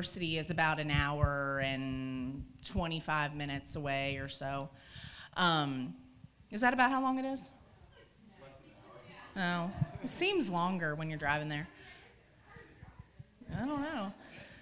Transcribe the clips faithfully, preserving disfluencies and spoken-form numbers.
University is about an hour and twenty-five minutes away or so. Um, is that about how long it is? No. It seems longer when you're driving there. I don't know.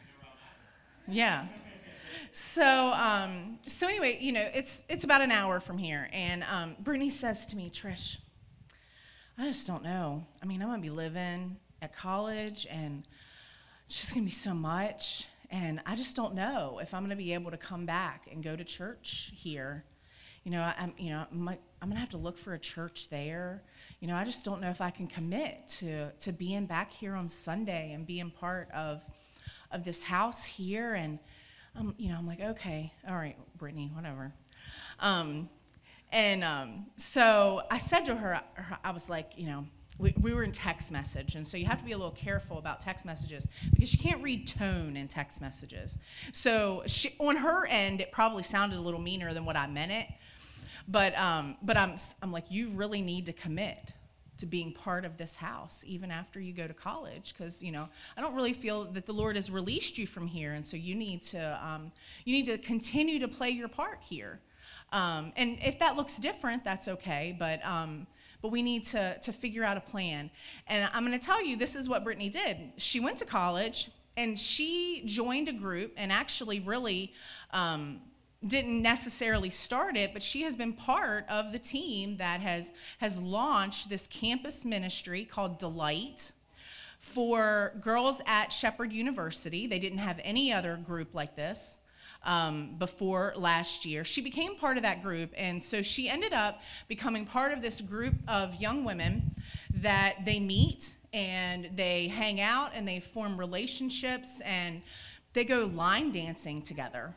Yeah. So, um, so anyway, you know, it's it's about an hour from here, and um, Brittany says to me, Trish, I just don't know. I mean, I'm going to be living at college, and it's just going to be so much, and I just don't know if I'm going to be able to come back and go to church here. You know, I, I'm, you know, I'm, I'm going to have to look for a church there. You know, I just don't know if I can commit to to being back here on Sunday and being part of of this house here, and Um, you know, I'm like, okay, all right, Brittany, whatever. Um, and um, so I said to her, I was like, you know, we, we were in text message, and so you have to be a little careful about text messages because you can't read tone in text messages. So she, on her end, it probably sounded a little meaner than what I meant it, but um, but I'm I'm like, you really need to commit to being part of this house, even after you go to college, because, you know, I don't really feel that the Lord has released you from here, and so you need to um, you need to continue to play your part here. Um, and if that looks different, that's okay, but um, but we need to to figure out a plan. And I'm going to tell you, this is what Brittany did. She went to college, and she joined a group, and actually really um, didn't necessarily start it, but she has been part of the team that has has launched this campus ministry called Delight for girls at Shepherd University. They didn't have any other group like this um, before last year. She became part of that group, and so she ended up becoming part of this group of young women that they meet and they hang out and they form relationships and they go line dancing together.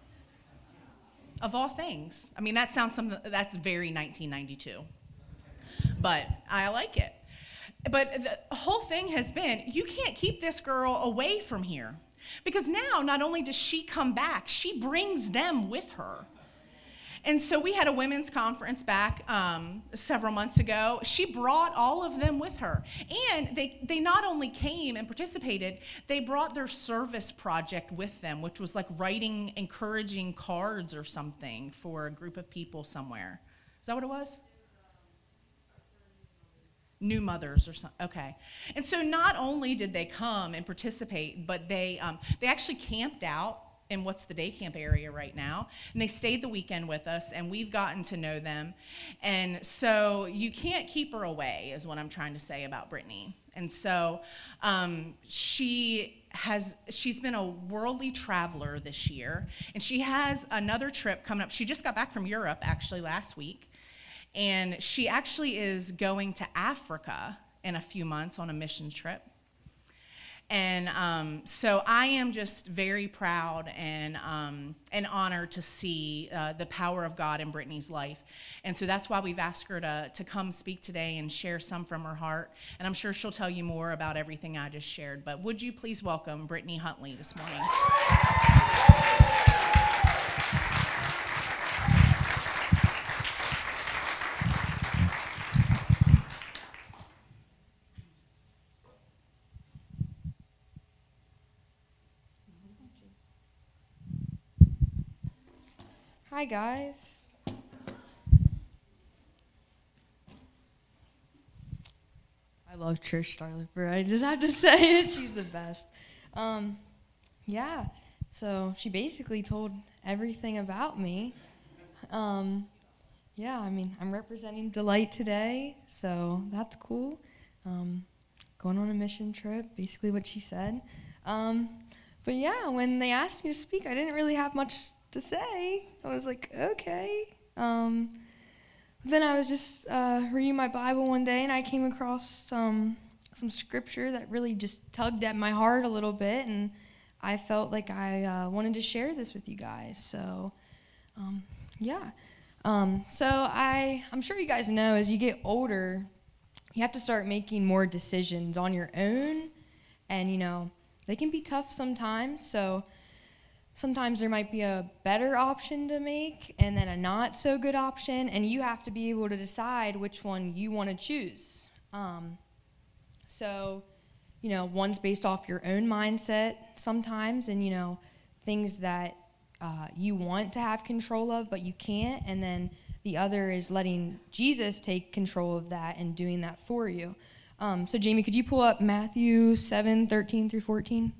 Of all things. I mean, that sounds something that's very nineteen ninety-two, but I like it. But the whole thing has been, you can't keep this girl away from here, because now not only does she come back, she brings them with her. And so we had a women's conference back um, several months ago. She brought all of them with her. And they, they not only came and participated, they brought their service project with them, which was like writing encouraging cards or something for a group of people somewhere. Is that what it was? New mothers or something. Okay. And so not only did they come and participate, but they um, they actually camped out in what's the day camp area right now. And they stayed the weekend with us, and we've gotten to know them. And so you can't keep her away, is what I'm trying to say about Brittany. And so um, she has, she's been a worldly traveler this year, and she has another trip coming up. She just got back from Europe, actually, last week. And she actually is going to Africa in a few months on a mission trip. And um, so I am just very proud and um, and honored to see uh, the power of God in Brittany's life. And so that's why we've asked her to, to come speak today and share some from her heart. And I'm sure she'll tell you more about everything I just shared. But would you please welcome Brittany Huntley this morning? Hi, guys. I love Trish Starliper. I just have to say it. She's the best. Um, yeah, so she basically told everything about me. Um, yeah, I mean, I'm representing Delight today, so that's cool. Um, going on a mission trip, basically what she said. Um, but yeah, when they asked me to speak, I didn't really have much to say. I was like, okay. Um, then I was just uh, reading my Bible one day, and I came across some some scripture that really just tugged at my heart a little bit, and I felt like I uh, wanted to share this with you guys. So, um, yeah. Um, so I I'm sure you guys know, as you get older, you have to start making more decisions on your own, and you know they can be tough sometimes. So. Sometimes there might be a better option to make and then a not so good option, and you have to be able to decide which one you want to choose. Um, so you know, one's based off your own mindset sometimes, and, you know, things that uh, you want to have control of, but you can't. And then the other is letting Jesus take control of that and doing that for you. Um, so, Jamie, could you pull up Matthew seven, thirteen through fourteen?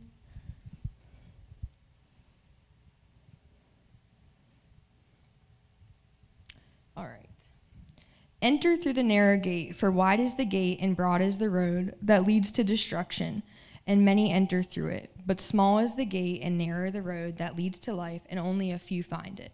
All right. Enter through the narrow gate, for wide is the gate and broad is the road that leads to destruction, and many enter through it. But small is the gate and narrow the road that leads to life, and only a few find it.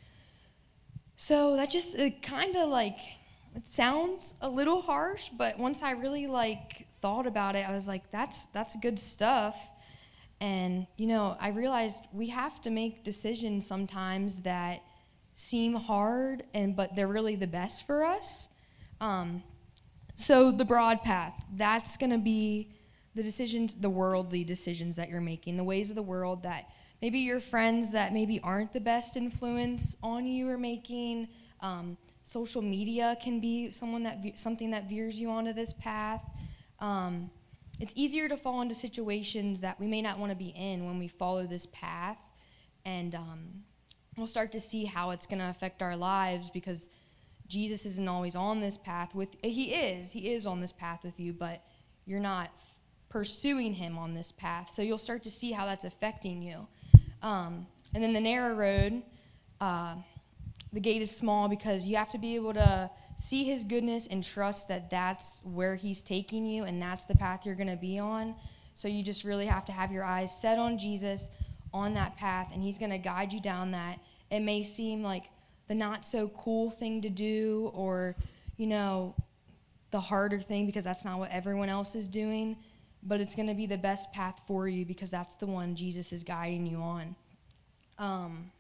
So that just kind of like, it sounds a little harsh, but once I really like thought about it, I was like, that's that's good stuff. And, you know, I realized we have to make decisions sometimes that seem hard, and but they're really the best for us. Um, so the broad path, that's going to be the decisions, the worldly decisions that you're making, the ways of the world that maybe your friends that maybe aren't the best influence on you are making. Um, social media can be someone that ve- something that veers you onto this path. Um, it's easier to fall into situations that we may not want to be in when we follow this path, and um, we'll start to see how it's going to affect our lives, because Jesus isn't always on this path with, he is, he is on this path with you, but you're not f- pursuing him on this path. So you'll start to see how that's affecting you. Um, and then the narrow road, uh, the gate is small because you have to be able to see his goodness and trust that that's where he's taking you and that's the path you're going to be on. So you just really have to have your eyes set on Jesus, on that path, and he's going to guide you down that. It may seem like the not so cool thing to do, or, you know, the harder thing, because that's not what everyone else is doing, but it's going to be the best path for you because that's the one Jesus is guiding you on. Um,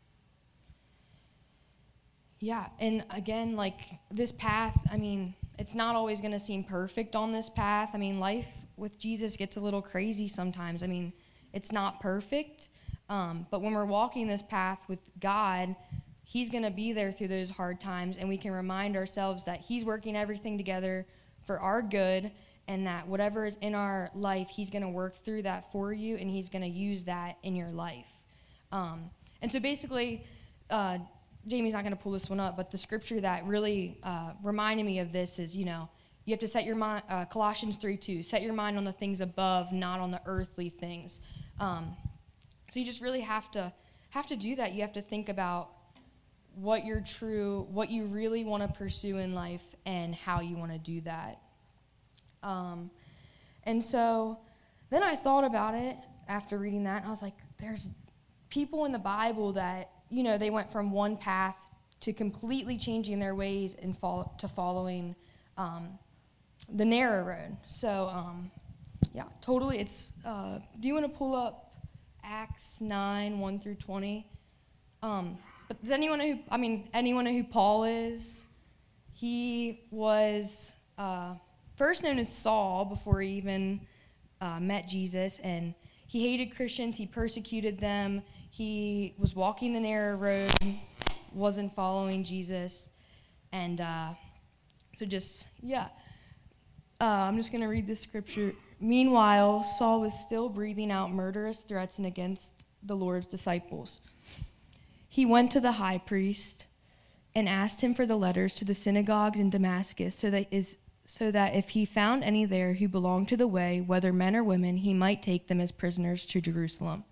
yeah, and again, like this path, I mean, it's not always going to seem perfect on this path. I mean, life with Jesus gets a little crazy sometimes. I mean, it's not perfect. Um, but when we're walking this path with God, he's going to be there through those hard times, and we can remind ourselves that he's working everything together for our good, and that whatever is in our life, he's going to work through that for you, and he's going to use that in your life. Um, and so basically, uh, Jamie's not going to pull this one up, but the scripture that really uh, reminded me of this is, you know, you have to set your mind, uh, Colossians three two, set your mind on the things above, not on the earthly things. Um, So you just really have to have to do that. You have to think about what you're true, what you really want to pursue in life, and how you want to do that. Um, and so then I thought about it after reading that, and I was like, there's people in the Bible that, you know, they went from one path to completely changing their ways and follow, to following um, the narrow road. So, um, yeah, totally. It's. Uh, do you want to pull up Acts nine, one through twenty. Um, but does anyone know who, I mean, anyone know who Paul is? He was uh, first known as Saul before he even uh, met Jesus, and he hated Christians, he persecuted them, he was walking the narrow road, wasn't following Jesus, and uh, so just, yeah. Uh, I'm just going to read this scripture. Meanwhile, Saul was still breathing out murderous threats and against the Lord's disciples. He went to the high priest and asked him for the letters to the synagogues in Damascus, so that is so that if he found any there who belonged to the way, whether men or women, he might take them as prisoners to Jerusalem.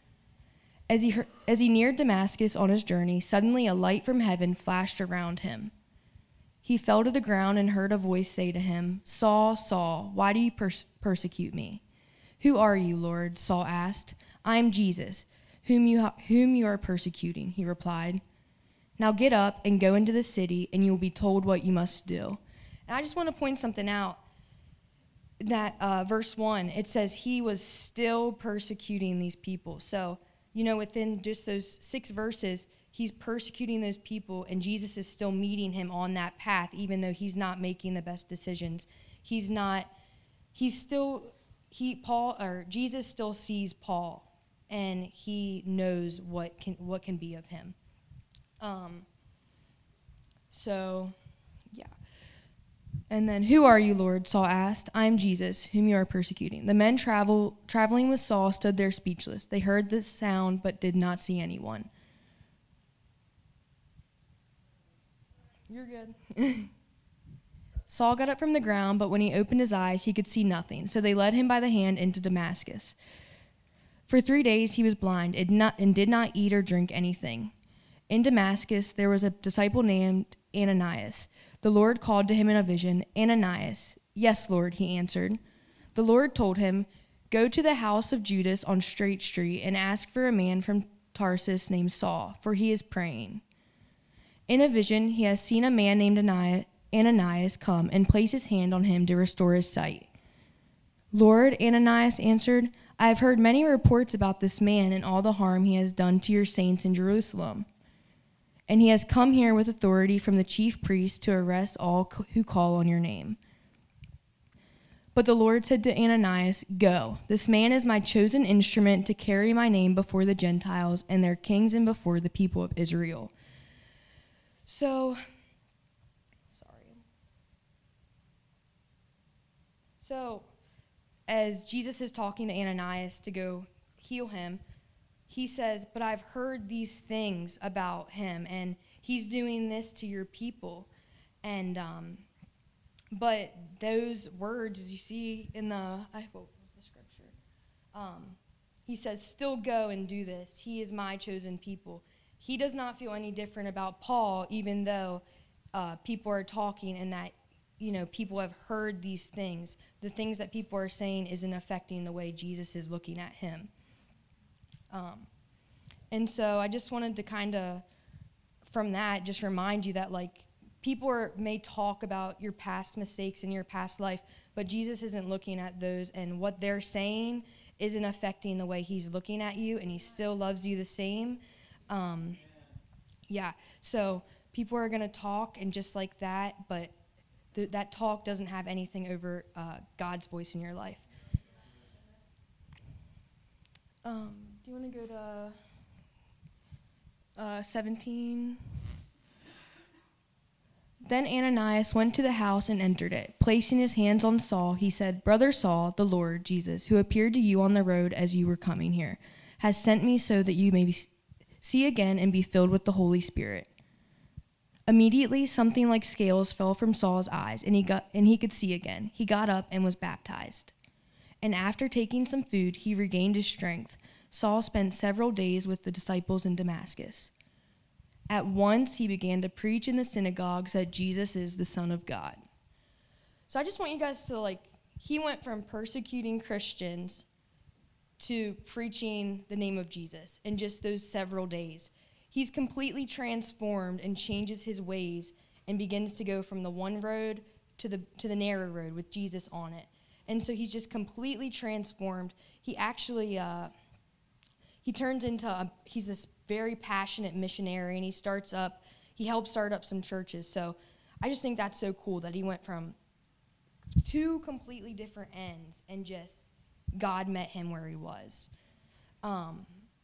As he heard, as he neared Damascus on his journey, suddenly a light from heaven flashed around him. He fell to the ground and heard a voice say to him, "Saul, Saul, why do you pers- persecute me?" "Who are you, Lord?" Saul asked. "I am Jesus, whom you ha- whom you are persecuting," he replied. "Now get up and go into the city, and you will be told what you must do." And I just want to point something out. That uh, verse one, it says he was still persecuting these people. So, you know, within just those six verses, he's persecuting those people, and Jesus is still meeting him on that path, even though he's not making the best decisions. He's not, he's still, he, Paul, or Jesus still sees Paul, and he knows what can, what can be of him. Um, so, yeah. And then, "Who are you, Lord?" Saul asked. "I am Jesus, whom you are persecuting." The men travel, traveling with Saul stood there speechless. They heard the sound but did not see anyone. You're good. Saul got up from the ground, but when he opened his eyes, he could see nothing. So they led him by the hand into Damascus. For three days he was blind and, not, and did not eat or drink anything. In Damascus there was a disciple named Ananias. The Lord called to him in a vision, "Ananias." "Yes, Lord," he answered. The Lord told him, "Go to the house of Judas on Straight Street and ask for a man from Tarsus named Saul, for he is praying. In a vision he has seen a man named Ananias come and place his hand on him to restore his sight." "Lord," Ananias answered, "I have heard many reports about this man and all the harm he has done to your saints in Jerusalem. And he has come here with authority from the chief priests to arrest all who call on your name." But the Lord said to Ananias, "Go, this man is my chosen instrument to carry my name before the Gentiles and their kings and before the people of Israel." So, sorry. So, as Jesus is talking to Ananias to go heal him, he says, "But I've heard these things about him, and he's doing this to your people." And, um, but those words, as you see in the, I what was the scripture? Um, he says, "Still go and do this. He is my chosen people." He does not feel any different about Paul, even though uh, people are talking and that, you know, people have heard these things. The things that people are saying isn't affecting the way Jesus is looking at him. Um, and so I just wanted to kind of, from that, just remind you that, like, people are, may talk about your past mistakes in your past life, but Jesus isn't looking at those, and what they're saying isn't affecting the way he's looking at you, and he still loves you the same. Um, yeah, so people are going to talk, and just like that, but th- that talk doesn't have anything over uh, God's voice in your life. Um, do you want to go to uh, seventeen? Then Ananias went to the house and entered it. Placing his hands on Saul, he said, "Brother Saul, the Lord Jesus, who appeared to you on the road as you were coming here, has sent me so that you may be, see again and be filled with the Holy Spirit." Immediately something like scales fell from Saul's eyes, and he got and he could see again. He got up and was baptized. And after taking some food, he regained his strength. Saul spent several days with the disciples in Damascus. At once he began to preach in the synagogues that Jesus is the Son of God. So I just want you guys to, like, he went from persecuting Christians to preaching the name of Jesus in just those several days. He's completely transformed and changes his ways and begins to go from the one road to the to the narrow road with Jesus on it. And so he's just completely transformed. He actually, uh, he turns into, a, he's this very passionate missionary, and he starts up, he helps start up some churches. So I just think that's so cool that he went from two completely different ends, and just God met him where he was. Um,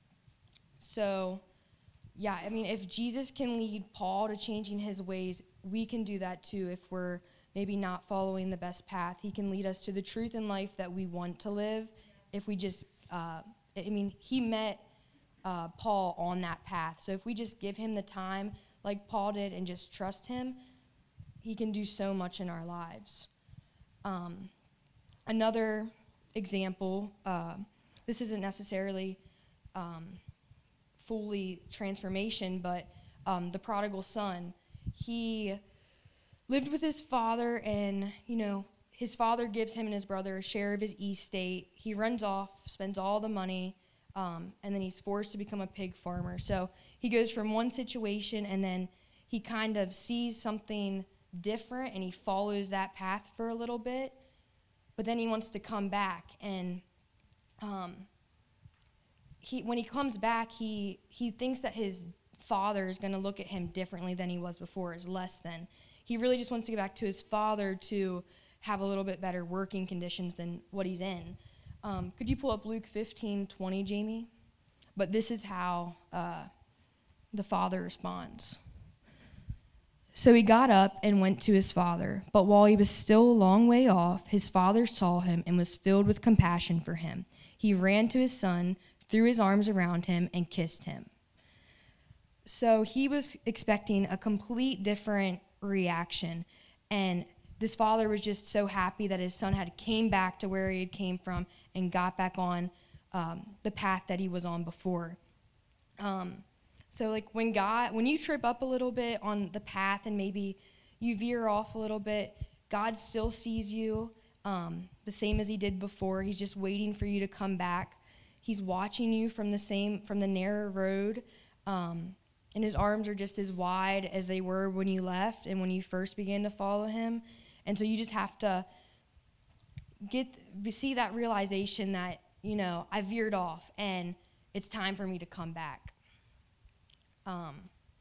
so, yeah, I mean, if Jesus can lead Paul to changing his ways, we can do that too if we're maybe not following the best path. He can lead us to the truth in life that we want to live if we just, uh, I mean, he met uh, Paul on that path. So if we just give him the time like Paul did and just trust him, he can do so much in our lives. Um, another example, uh, this isn't necessarily um, fully transformation, but um, the prodigal son, he lived with his father, and, you know, his father gives him and his brother a share of his estate. He runs off, spends all the money, um, and then he's forced to become a pig farmer. So he goes from one situation, and then he kind of sees something different, and he follows that path for a little bit, but then he wants to come back, and um, he when he comes back, he he thinks that his father is going to look at him differently than he was before, as less than. He really just wants to get back to his father to have a little bit better working conditions than what he's in. Um, could you pull up Luke fifteen twenty, Jamie? But this is how uh, the father responds. So he got up and went to his father. But while he was still a long way off, his father saw him and was filled with compassion for him. He ran to his son, threw his arms around him, and kissed him. So he was expecting a complete different reaction. And this father was just so happy that his son had came back to where he had came from and got back on um, the path that he was on before. Um, so like when God, when you trip up a little bit on the path and maybe you veer off a little bit, God still sees you um, the same as he did before. He's just waiting for you to come back. He's watching you from the same, from the narrow road. Um, and his arms are just as wide as they were when you left and when you first began to follow him. And so you just have to get, see that realization that, you know, I veered off and it's time for me to come back. Um,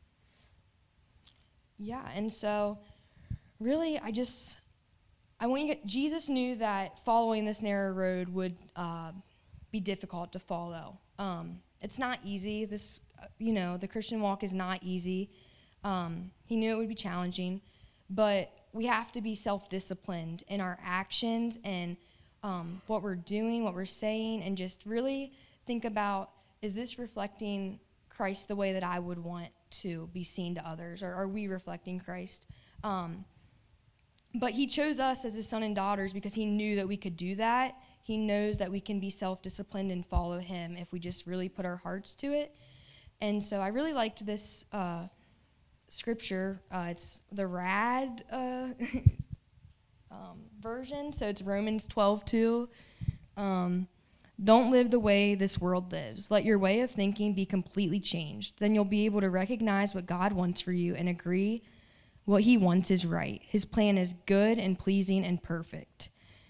yeah, and so really I just, I want you to, Jesus knew that following this narrow road would uh, be difficult to follow. Um, it's not easy. This, you know, the Christian walk is not easy. Um, he knew it would be challenging, but we have to be self-disciplined in our actions and um, what we're doing, what we're saying, and just really think about, is this reflecting Christ the way that I would want to be seen to others, or are we reflecting Christ? Um, but he chose us as his son and daughters because he knew that we could do that. He knows that we can be self-disciplined and follow him if we just really put our hearts to it. And so I really liked this uh, scripture. Uh, it's the Rad uh, um, version, so it's Romans twelve two. Um, Don't live the way this world lives. Let your way of thinking be completely changed. Then you'll be able to recognize what God wants for you and agree what he wants is right. His plan is good and pleasing and perfect.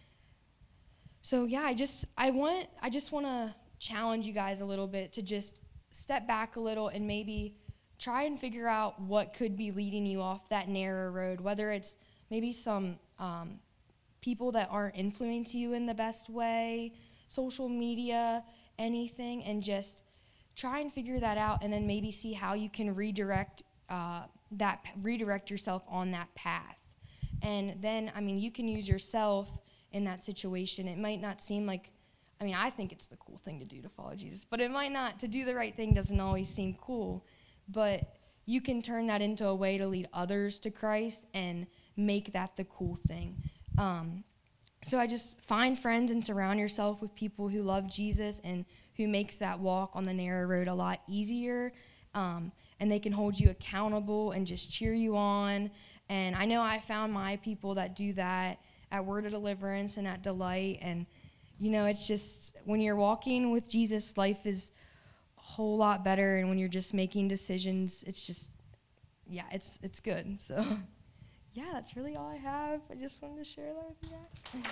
So yeah, I just I want I just want to challenge you guys a little bit to just step back a little and maybe try and figure out what could be leading you off that narrow road, whether it's maybe some um, people that aren't influencing you in the best way, social media, anything, and just try and figure that out and then maybe see how you can redirect uh, that redirect yourself on that path. And then, I mean, you can use yourself in that situation. It might not seem like, I mean, I think it's the cool thing to do to follow Jesus, but it might not. To do the right thing doesn't always seem cool, but you can turn that into a way to lead others to Christ and make that the cool thing. Um, So I just find friends and surround yourself with people who love Jesus and who makes that walk on the narrow road a lot easier. Um, and they can hold you accountable and just cheer you on. And I know I found my people that do that at Word of Deliverance and at Delight. And, you know, it's just when you're walking with Jesus, life is a whole lot better. And when you're just making decisions, it's just, yeah, it's it's good. So. Yeah, that's really all I have. I just wanted to share that with you guys.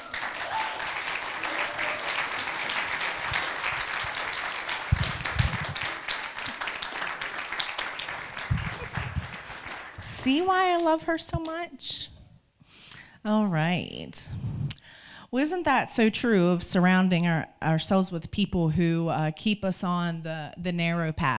See why I love her so much? All right. Well, isn't that so true of surrounding our, ourselves with people who uh, keep us on the, the narrow path?